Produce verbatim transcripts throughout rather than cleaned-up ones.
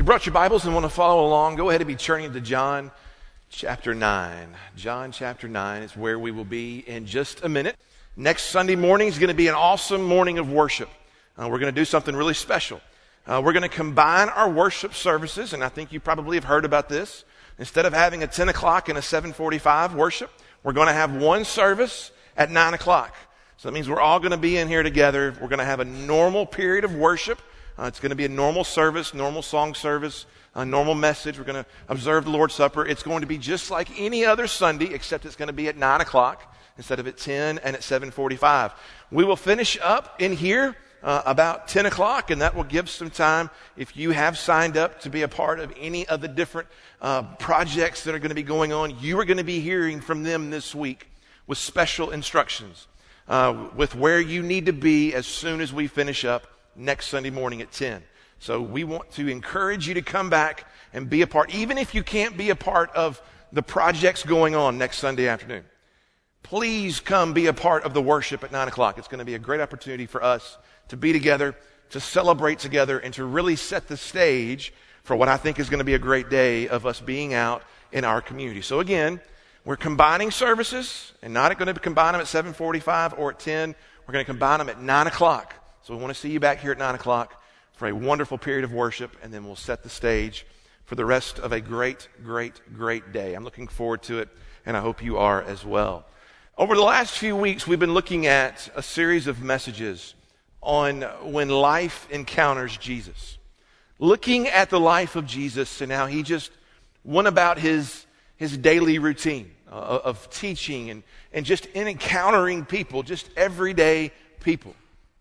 brought your Bibles and want to follow along, go ahead and be turning to John chapter nine. John chapter nine is where we will be in just a minute. Next Sunday morning is going to be an awesome morning of worship. Uh, we're going to do something really special. Uh, we're going to combine our worship services, and I think you probably have heard about this. Instead of having a ten o'clock and a seven forty-five worship, we're going to have one service at nine o'clock. So that means we're all going to be in here together. We're going to have a normal period of worship. Uh, it's going to be a normal service, normal song service, a normal message. We're going to observe the Lord's Supper. It's going to be just like any other Sunday, except it's going to be at nine o'clock instead of at ten and at seven forty-five. We will finish up in here uh, about ten o'clock, and that will give some time if you have signed up to be a part of any of the different uh, projects that are going to be going on. You are going to be hearing from them this week with special instructions, uh, with where you need to be as soon as we finish up next Sunday morning at ten. So we want to encourage you to come back and be a part, even if you can't be a part of the projects going on next Sunday afternoon. Please come be a part of the worship at nine o'clock. It's going to be a great opportunity for us to be together, to celebrate together, and to really set the stage for what I think is going to be a great day of us being out in our community. So again, we're combining services, and not going to combine them at seven forty-five or at ten. We're going to combine them at nine o'clock. So we want to see you back here at nine o'clock for a wonderful period of worship, and then we'll set the stage for the rest of a great, great, great day. I'm looking forward to it, and I hope you are as well. Over the last few weeks, we've been looking at a series of messages on when life encounters Jesus. Looking at the life of Jesus and how he just went about his, his daily routine uh, of teaching and, and just in encountering people, just everyday people.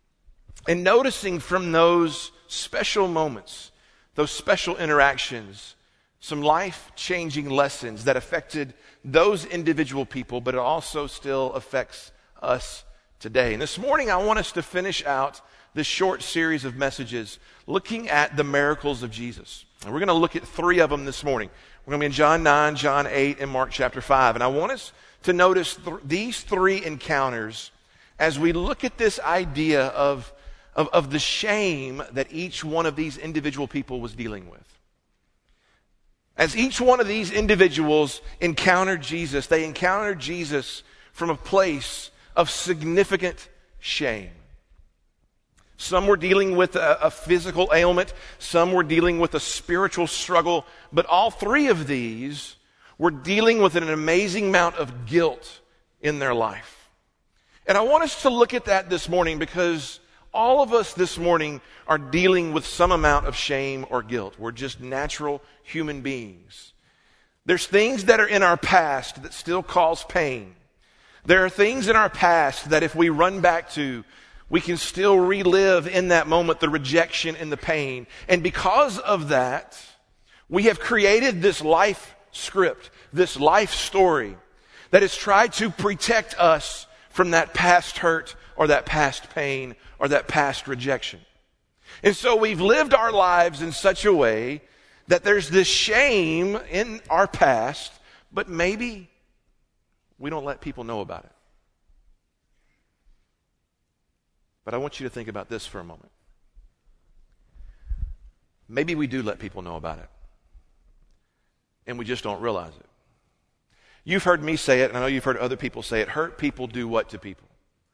And noticing from those special moments, those special interactions, some life-changing lessons that affected those individual people, but it also still affects us today. And this morning, I want us to finish out this short series of messages looking at the miracles of Jesus. And we're going to look at three of them this morning. We're going to be in John nine, John eight, and Mark chapter five. And I want us to notice th- these three encounters as we look at this idea of Of, of the shame that each one of these individual people was dealing with. As each one of these individuals encountered Jesus, they encountered Jesus from a place of significant shame. Some were dealing with a, a physical ailment, some were dealing with a spiritual struggle, but all three of these were dealing with an amazing amount of guilt in their life. And I want us to look at that this morning because all of us this morning are dealing with some amount of shame or guilt. We're just natural human beings. There's things that are in our past that still cause pain. There are things in our past that if we run back to, we can still relive in that moment the rejection and the pain. And because of that, we have created this life script, this life story that has tried to protect us from that past hurt or that past pain or that past rejection. And so we've lived our lives in such a way that there's this shame in our past, but maybe we don't let people know about it. But I want you to think about this for a moment. Maybe we do let people know about it, and we just don't realize it. You've heard me say it, and I know you've heard other people say it. Hurt people do what to people?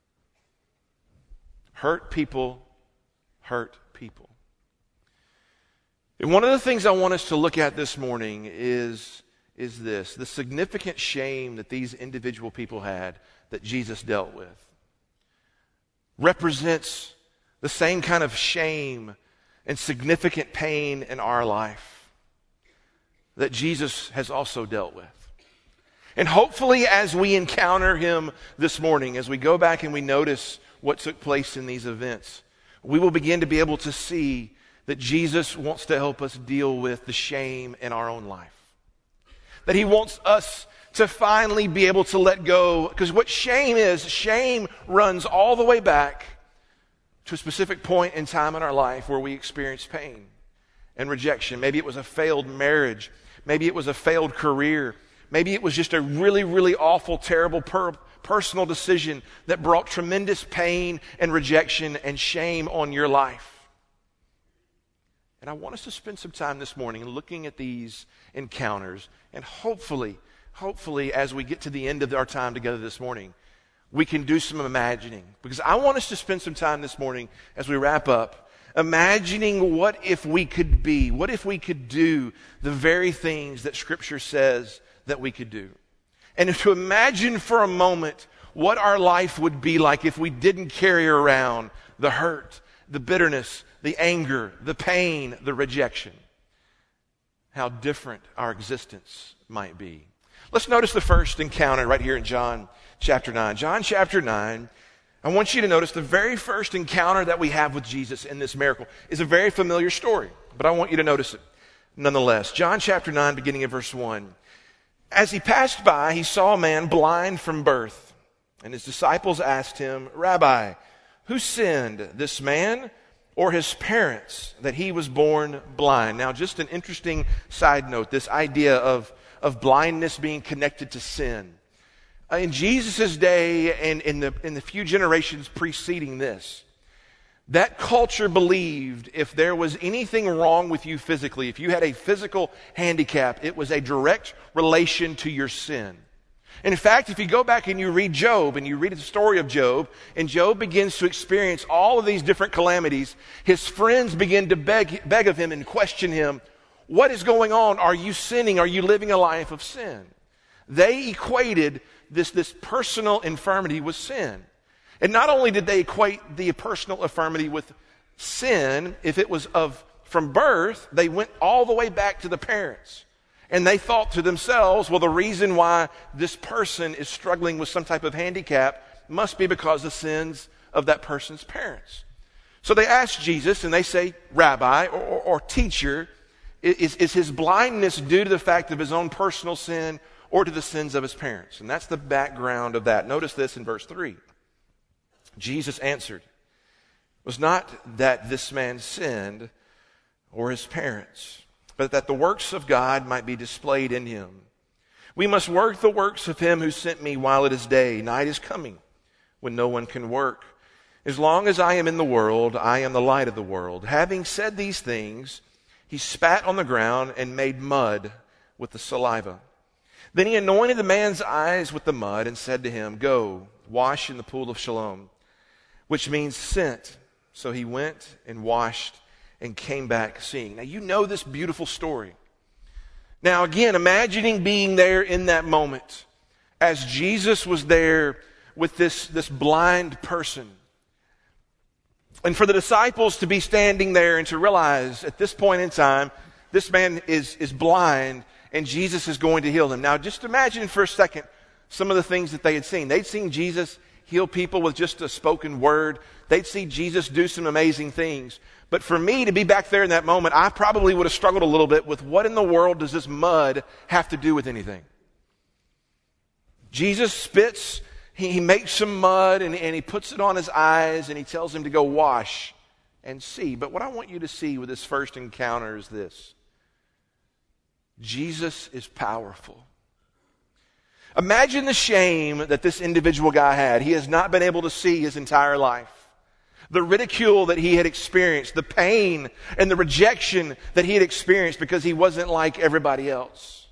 Hurt people hurt people. And one of the things I want us to look at this morning is, is this, the significant shame that these individual people had that Jesus dealt with represents the same kind of shame and significant pain in our life that Jesus has also dealt with. And hopefully as we encounter him this morning, as we go back and we notice what took place in these events, we will begin to be able to see that Jesus wants to help us deal with the shame in our own life. That he wants us to finally be able to let go. Because what shame is, shame runs all the way back to a specific point in time in our life where we experience pain and rejection. Maybe it was a failed marriage. Maybe it was a failed career. Maybe it was just a really, really awful, terrible per- personal decision that brought tremendous pain and rejection and shame on your life. And I want us to spend some time this morning looking at these encounters, and hopefully, hopefully as we get to the end of our time together this morning, we can do some imagining. Because I want us to spend some time this morning as we wrap up, imagining what if we could be, what if we could do the very things that Scripture says that we could do. And to imagine for a moment what our life would be like if we didn't carry around the hurt, the bitterness, the anger, the pain, the rejection. How different our existence might be. Let's notice the first encounter right here in John chapter nine. John chapter nine, I want you to notice the very first encounter that we have with Jesus in this miracle is a very familiar story, but I want you to notice it nonetheless. John chapter nine, beginning of verse one. As he passed by, he saw a man blind from birth, and his disciples asked him, Rabbi, who sinned, this man or his parents, that he was born blind? Now, just an interesting side note, this idea of, of blindness being connected to sin. Uh, in Jesus' day and in the, in the few generations preceding this, that culture believed if there was anything wrong with you physically, if you had a physical handicap, it was a direct relation to your sin. And in fact, if you go back and you read Job, and you read the story of Job, and Job begins to experience all of these different calamities, his friends begin to beg, beg of him and question him, what is going on? Are you sinning? Are you living a life of sin? They equated this, this personal infirmity with sin. And not only did they equate the personal infirmity with sin, if it was of from birth, they went all the way back to the parents. And they thought to themselves, well, the reason why this person is struggling with some type of handicap must be because of sins of that person's parents. So they asked Jesus, and they say, Rabbi or, or, or teacher, is, is his blindness due to the fact of his own personal sin or to the sins of his parents? And that's the background of that. Notice this in verse three. Jesus answered, it was not that this man sinned or his parents, but that the works of God might be displayed in him. We must work the works of him who sent me while it is day. Night is coming when no one can work. As long as I am in the world, I am the light of the world. Having said these things, he spat on the ground and made mud with the saliva. Then he anointed the man's eyes with the mud and said to him, Go, wash in the pool of Siloam, which means sent. So he went and washed and came back seeing. Now, you know this beautiful story. Now, again, imagining being there in that moment as Jesus was there with this, this blind person. And for the disciples to be standing there and to realize at this point in time, this man is, is blind and Jesus is going to heal him. Now, just imagine for a second some of the things that they had seen. They'd seen Jesus heal people with just a spoken word. They'd see Jesus do some amazing things. But for me to be back there in that moment, I probably would have struggled a little bit with what in the world does this mud have to do with anything? Jesus spits, he, he makes some mud and, and he puts it on his eyes and he tells him to go wash and see. But what I want you to see with this first encounter is this. Jesus is powerful. Imagine the shame that this individual guy had. He has not been able to see his entire life. The ridicule that he had experienced, the pain and the rejection that he had experienced because he wasn't like everybody else.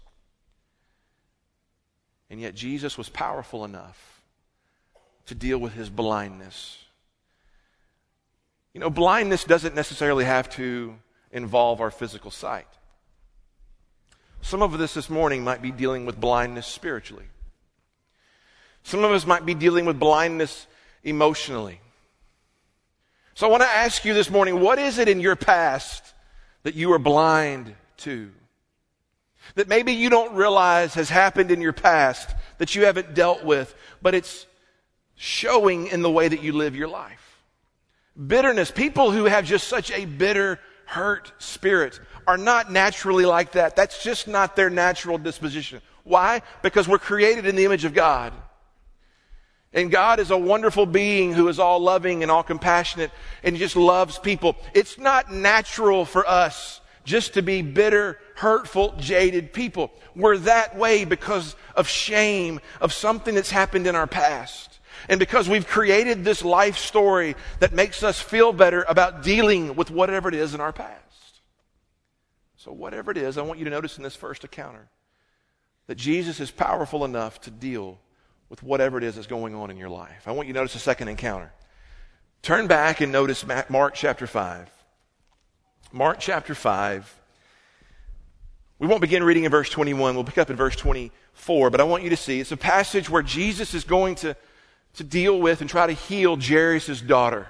And yet Jesus was powerful enough to deal with his blindness. You know, blindness doesn't necessarily have to involve our physical sight. Some of us this morning might be dealing with blindness spiritually. Some of us might be dealing with blindness emotionally. So I want to ask you this morning, what is it in your past that you are blind to? That maybe you don't realize has happened in your past that you haven't dealt with, but it's showing in the way that you live your life. Bitterness, people who have just such a bitter, hurt spirit are not naturally like that. That's just not their natural disposition. Why? Because we're created in the image of God. And God is a wonderful being who is all loving and all compassionate and just loves people. It's not natural for us just to be bitter, hurtful, jaded people. We're that way because of shame, of something that's happened in our past. And because we've created this life story that makes us feel better about dealing with whatever it is in our past. So whatever it is, I want you to notice in this first encounter that Jesus is powerful enough to deal with whatever it is that's going on in your life. I want you to notice the second encounter. Turn back and notice Mark chapter five. Mark chapter five. We won't begin reading in verse twenty-one. We'll pick up in verse twenty-four. But I want you to see it's a passage where Jesus is going to, to deal with and try to heal Jairus' daughter.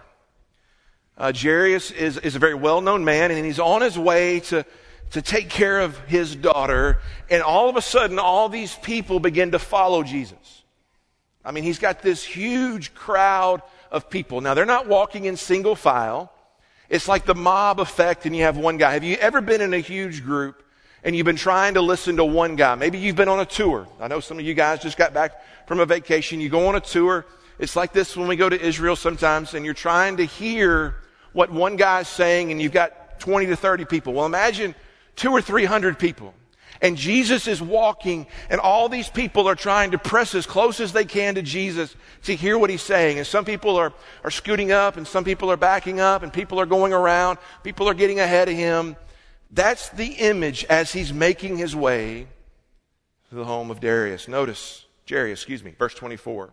Uh, Jairus is, is a very well-known man, and he's on his way to, to take care of his daughter. And all of a sudden, all these people begin to follow Jesus. I mean, he's got this huge crowd of people. Now, they're not walking in single file. It's like the mob effect, and you have one guy. Have you ever been in a huge group and you've been trying to listen to one guy? Maybe you've been on a tour. I know some of you guys just got back from a vacation. You go on a tour. It's like this when we go to Israel sometimes, and you're trying to hear what one guy's saying, and you've got twenty to thirty people. Well, imagine two or three hundred people. And Jesus is walking, and all these people are trying to press as close as they can to Jesus to hear what he's saying. And some people are, are scooting up, and some people are backing up, and people are going around. People are getting ahead of him. That's the image as he's making his way to the home of Darius. Notice, Jairus, excuse me, verse twenty-four.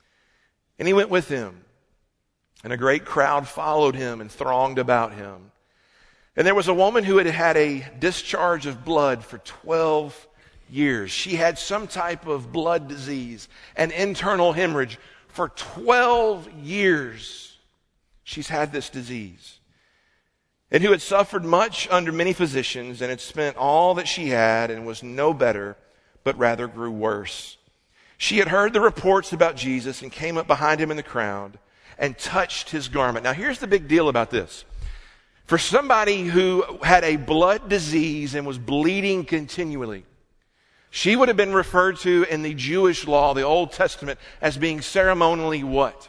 And he went with him, and a great crowd followed him and thronged about him. And there was a woman who had had a discharge of blood for twelve years. She had some type of blood disease, an internal hemorrhage. For twelve years, she's had this disease. And who had suffered much under many physicians, and had spent all that she had, and was no better, but rather grew worse. She had heard the reports about Jesus, and came up behind him in the crowd, and touched his garment. Now here's the big deal about this. For somebody who had a blood disease and was bleeding continually, she would have been referred to in the Jewish law, the Old Testament, as being ceremonially what?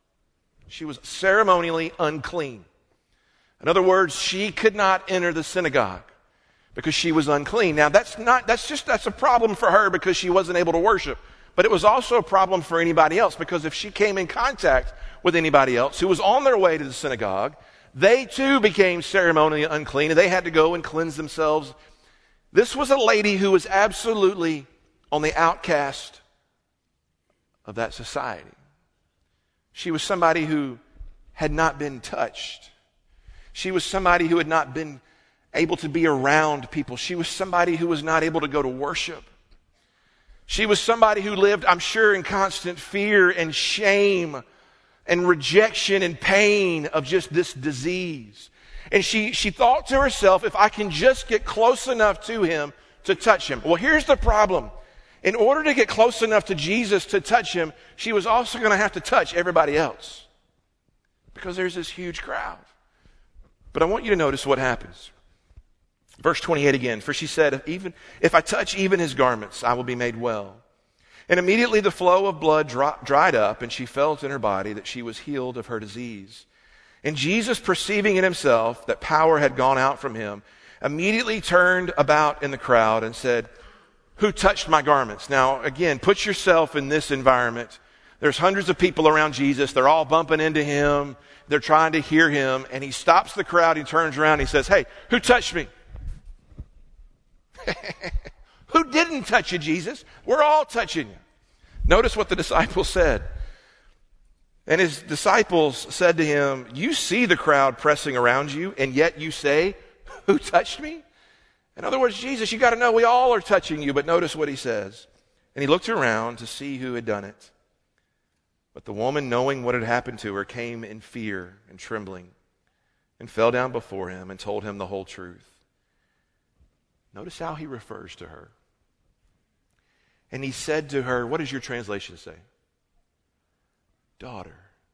She was ceremonially unclean. In other words, she could not enter the synagogue because she was unclean. Now that's not, that's just, that's a problem for her because she wasn't able to worship. But it was also a problem for anybody else, because if she came in contact with anybody else who was on their way to the synagogue, they too became ceremonially unclean, and they had to go and cleanse themselves. This was a lady who was absolutely on the outcast of that society. She was somebody who had not been touched. She was somebody who had not been able to be around people. She was somebody who was not able to go to worship. She was somebody who lived, I'm sure, in constant fear and shame and rejection and pain of just this disease. And she, she thought to herself, if I can just get close enough to him to touch him. Well, here's the problem. In order to get close enough to Jesus to touch him, she was also going to have to touch everybody else, because there's this huge crowd. But I want you to notice what happens. Verse twenty-eight again. For she said, if, even, if I touch even his garments, I will be made well. And immediately the flow of blood dry, dried up, and she felt in her body that she was healed of her disease. And Jesus, perceiving in himself that power had gone out from him, immediately turned about in the crowd and said, who touched my garments? Now, again, put yourself in this environment. There's hundreds of people around Jesus. They're all bumping into him. They're trying to hear him. And he stops the crowd. He turns around. And he says, hey, who touched me? Who didn't touch you, Jesus? We're all touching you. Notice what the disciples said. And his disciples said to him, you see the crowd pressing around you, and yet you say, who touched me? In other words, Jesus, you got to know we all are touching you. But notice what he says. And he looked around to see who had done it. But the woman, knowing what had happened to her, came in fear and trembling, and fell down before him and told him the whole truth. Notice how he refers to her. And he said to her, what does your translation say? Daughter.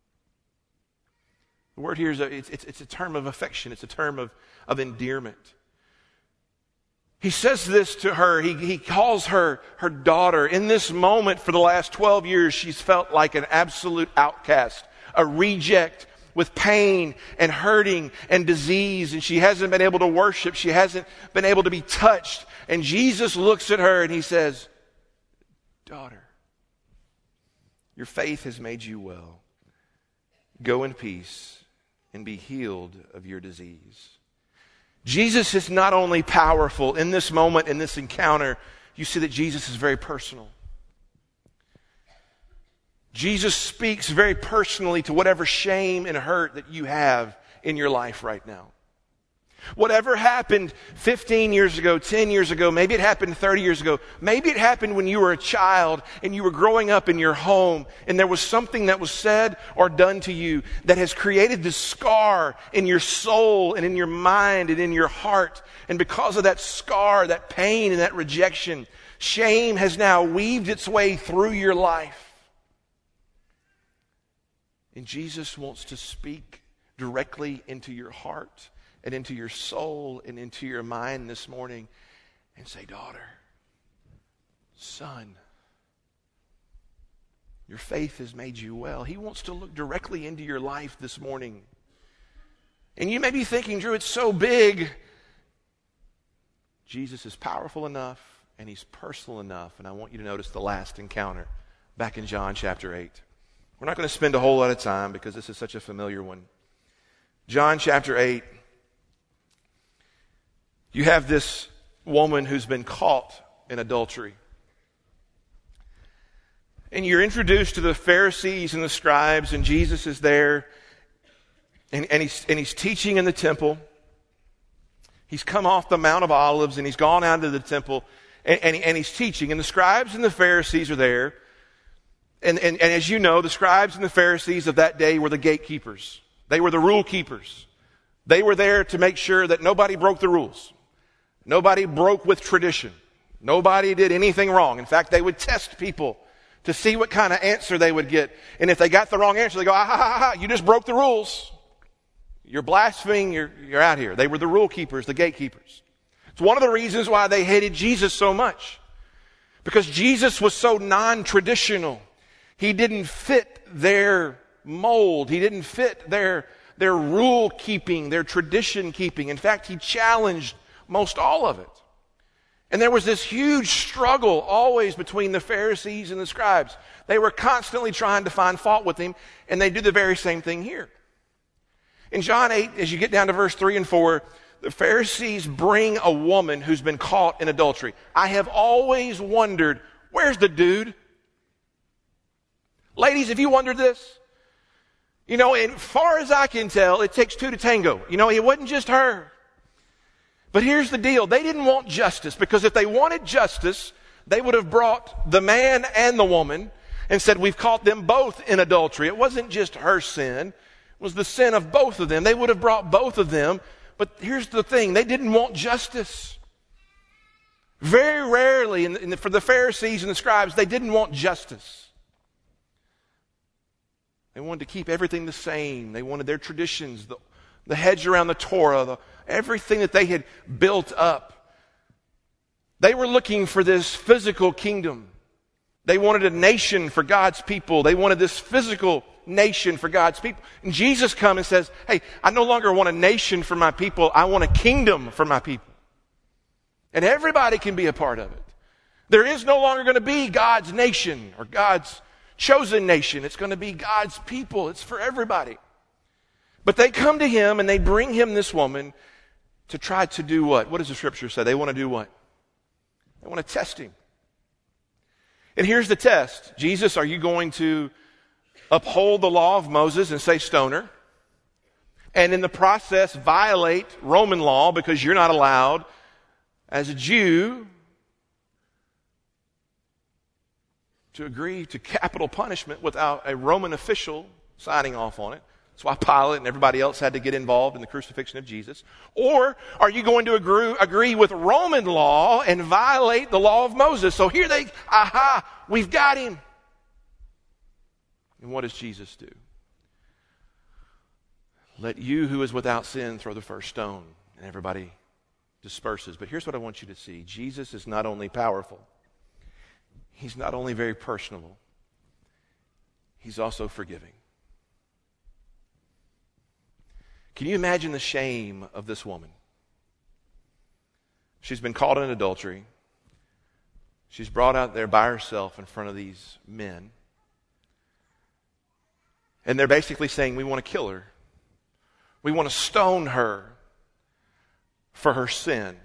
The word here is a, it's, it's, it's a term of affection. It's a term of, of endearment. He says this to her. He, he calls her her daughter. In this moment, for the last twelve years, she's felt like an absolute outcast, a reject with pain and hurting and disease. And she hasn't been able to worship. She hasn't been able to be touched. And Jesus looks at her and he says, daughter, your faith has made you well. Go in peace and be healed of your disease. Jesus is not only powerful in this moment, in this encounter, you see that Jesus is very personal. Jesus speaks very personally to whatever shame and hurt that you have in your life right now. Whatever happened fifteen years ago, ten years ago, maybe it happened thirty years ago, maybe it happened when you were a child and you were growing up in your home and there was something that was said or done to you that has created this scar in your soul and in your mind and in your heart. And because of that scar, that pain and that rejection, shame has now weaved its way through your life. And Jesus wants to speak directly into your heart and into your soul and into your mind this morning and say, daughter, son, your faith has made you well. He wants to look directly into your life this morning. And you may be thinking, Drew, it's so big. Jesus is powerful enough and he's personal enough. And I want you to notice the last encounter back in John chapter eight. We're not going to spend a whole lot of time because this is such a familiar one. John chapter eight. You have this woman who's been caught in adultery. And you're introduced to the Pharisees and the scribes, and Jesus is there, and, and, he's, and he's teaching in the temple. He's come off the Mount of Olives, and he's gone out to the temple, and, and, and he's teaching. And the scribes and the Pharisees are there. And, and, and as you know, the scribes and the Pharisees of that day were the gatekeepers. They were the rule keepers. They were there to make sure that nobody broke the rules. Nobody broke with tradition. Nobody did anything wrong. In fact, they would test people to see what kind of answer they would get. And if they got the wrong answer, they go, ah, ha, ha, ha, you just broke the rules. You're blaspheming, you're, you're out here. They were the rule keepers, the gatekeepers. It's one of the reasons why they hated Jesus so much. Because Jesus was so non-traditional. He didn't fit their mold. He didn't fit their, their rule keeping, their tradition keeping. In fact, he challenged most all of it. And there was this huge struggle always between the Pharisees and the scribes. They were constantly trying to find fault with him, and they do the very same thing here. In John eight, as you get down to verse three and four, the Pharisees bring a woman who's been caught in adultery. I have always wondered, where's the dude? Ladies, have you wondered this? You know, as far as I can tell, it takes two to tango. You know, it wasn't just her. But here's the deal. They didn't want justice, because if they wanted justice, they would have brought the man and the woman and said, we've caught them both in adultery. It wasn't just her sin. It was the sin of both of them. They would have brought both of them. But here's the thing. They didn't want justice. Very rarely, in the, in the, for the Pharisees and the scribes, they didn't want justice. They wanted to keep everything the same. They wanted their traditions, the, the hedge around the Torah, the, everything that they had built up. They were looking for this physical kingdom. They wanted a nation for God's people. They wanted this physical nation for God's people. And Jesus comes and says, hey, I no longer want a nation for my people. I want a kingdom for my people. And everybody can be a part of it. There is no longer going to be God's nation or God's chosen nation. It's going to be God's people. It's for everybody. But they come to him and they bring him this woman to try to do what? What does the scripture say? They want to do what? They want to test him. And here's the test. Jesus, are you going to uphold the law of Moses and say stone her? And in the process violate Roman law because you're not allowed as a Jew to agree to capital punishment without a Roman official signing off on it. That's why Pilate and everybody else had to get involved in the crucifixion of Jesus. Or are you going to agree, agree with Roman law and violate the law of Moses? So here they, aha, we've got him. And what does Jesus do? Let you who is without sin throw the first stone. And everybody disperses. But here's what I want you to see. Jesus is not only powerful. He's not only very personable. He's also forgiving. Can you imagine the shame of this woman? She's been caught in adultery. She's brought out there by herself in front of these men. And they're basically saying, we want to kill her. We want to stone her for her sin.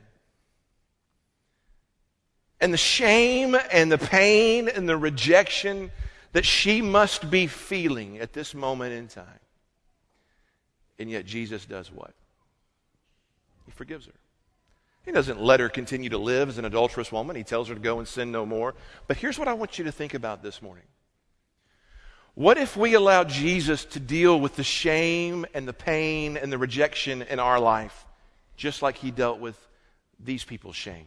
And the shame and the pain and the rejection that she must be feeling at this moment in time. And yet Jesus does what? He forgives her. He doesn't let her continue to live as an adulterous woman. He tells her to go and sin no more. But here's what I want you to think about this morning. What if we allow Jesus to deal with the shame and the pain and the rejection in our life, just like he dealt with these people's shame?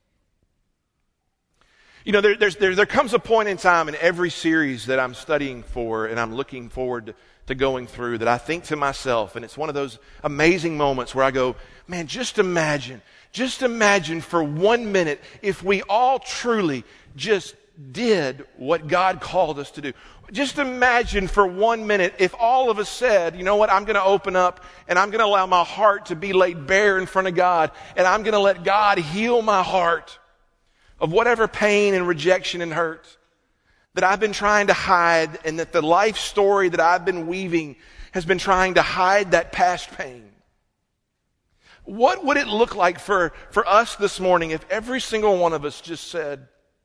You know, there, there's, there, there comes a point in time in every series that I'm studying for and I'm looking forward to, to going through that I think to myself, and it's one of those amazing moments where I go, man, just imagine, just imagine for one minute if we all truly just did what God called us to do. Just imagine for one minute if all of us said, you know what, I'm going to open up and I'm going to allow my heart to be laid bare in front of God, and I'm going to let God heal my heart of whatever pain and rejection and hurt that I've been trying to hide, and that the life story that I've been weaving has been trying to hide that past pain. What would it look like for, for us this morning if every single one of us just said,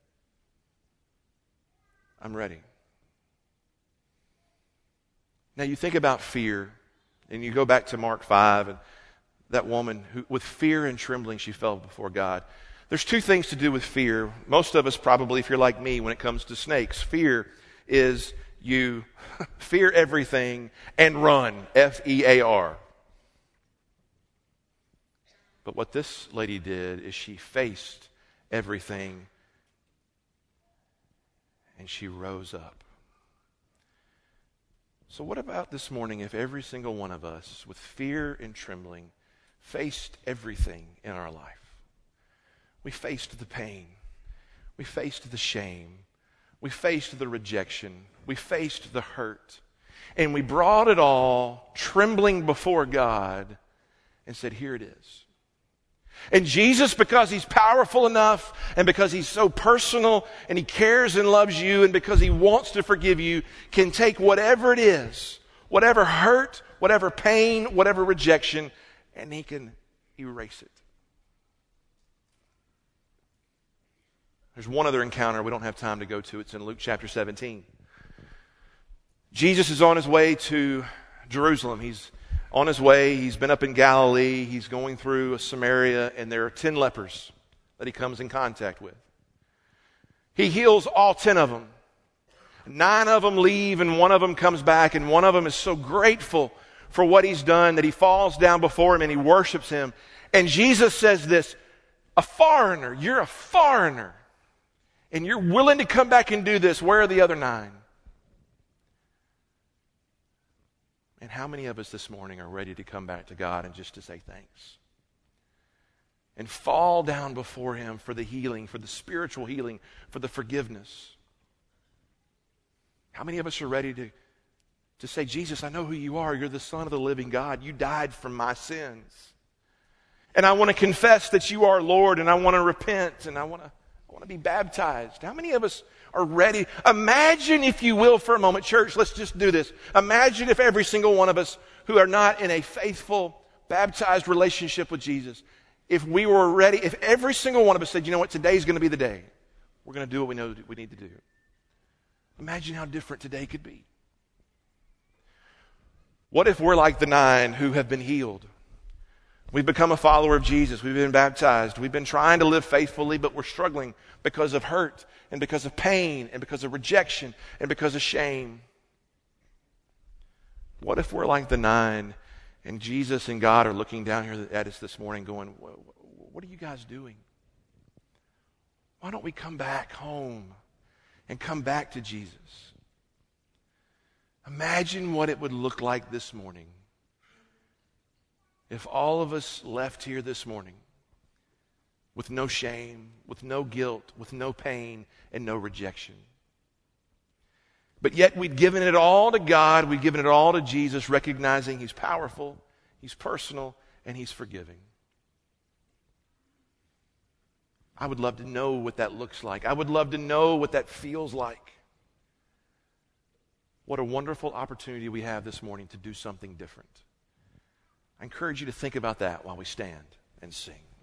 I'm ready? Now you think about fear, and you go back to Mark five, and that woman who, with fear and trembling, she fell before God. There's two things to do with fear. Most of us probably, if you're like me, when it comes to snakes, fear is you fear everything and run, F E A R. But what this lady did is she faced everything and she rose up. So what about this morning if every single one of us, with fear and trembling, faced everything in our life? We faced the pain. We faced the shame. We faced the rejection. We faced the hurt. And we brought it all trembling before God and said, here it is. And Jesus, because he's powerful enough, and because he's so personal, and he cares and loves you, and because he wants to forgive you, can take whatever it is, whatever hurt, whatever pain, whatever rejection, and he can erase it. There's one other encounter we don't have time to go to. It's in Luke chapter seventeen. Jesus is on his way to Jerusalem. He's on his way. He's been up in Galilee. He's going through Samaria, and there are ten lepers that he comes in contact with. He heals all ten of them. Nine of them leave, and one of them comes back, and one of them is so grateful for what he's done that he falls down before him and he worships him. And Jesus says this, a foreigner, you're a foreigner, and you're willing to come back and do this. Where are the other nine? And how many of us this morning are ready to come back to God and just to say thanks? And fall down before him for the healing, for the spiritual healing, for the forgiveness. How many of us are ready to, to say, Jesus, I know who you are. You're the Son of the living God. You died for my sins. And I want to confess that you are Lord, and I want to repent, and I want to I want to be baptized. How many of us are ready? Imagine, if you will, for a moment, church, let's just do this. Imagine if every single one of us who are not in a faithful, baptized relationship with Jesus, if we were ready, if every single one of us said, you know what, today's going to be the day. We're going to do what we know we need to do. Imagine how different today could be. What if we're like the nine who have been healed? We've become a follower of Jesus. We've been baptized. We've been trying to live faithfully, but we're struggling because of hurt and because of pain and because of rejection and because of shame. What if we're like the nine and Jesus and God are looking down here at us this morning going, what are you guys doing? Why don't we come back home and come back to Jesus? Imagine what it would look like this morning if all of us left here this morning with no shame, with no guilt, with no pain, and no rejection. But yet we'd given it all to God, we'd given it all to Jesus, recognizing he's powerful, he's personal, and he's forgiving. I would love to know what that looks like. I would love to know what that feels like. What a wonderful opportunity we have this morning to do something different. I encourage you to think about that while we stand. and sing.